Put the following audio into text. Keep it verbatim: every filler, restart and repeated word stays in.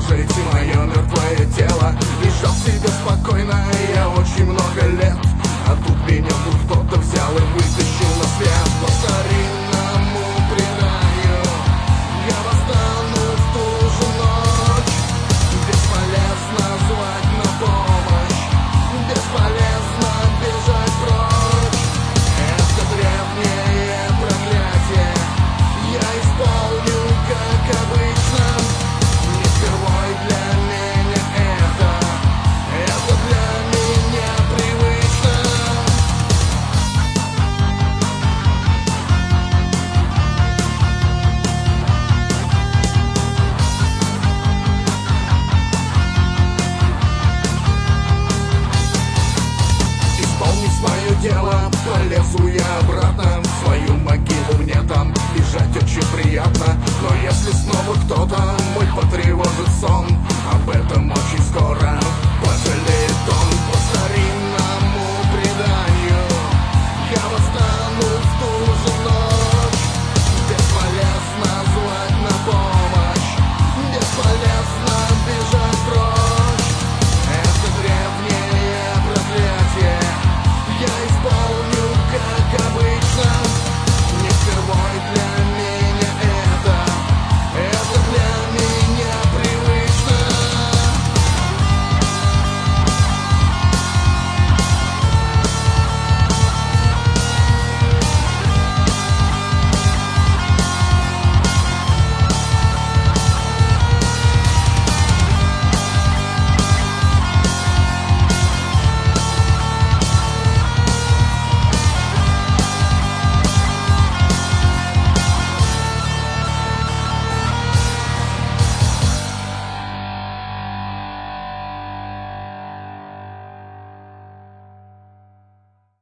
обнаружить мое мертвое тело. Лежал себе спокойно я очень много лет, а тут меня тут кто-то взял и вытащил на свет. По старинному преданию я восстану в ту же ночь. Бесполезно звать на помощь, бесполезно бежать прочь. Это древнее проклятие я исполню, как обычно. Не впервой для меня это, это для меня привычно. Исполнив свое дело, полезу я обратно в свою могилу. Мне там лежать очень приятно, но если снова кто-то мой потревожит сон,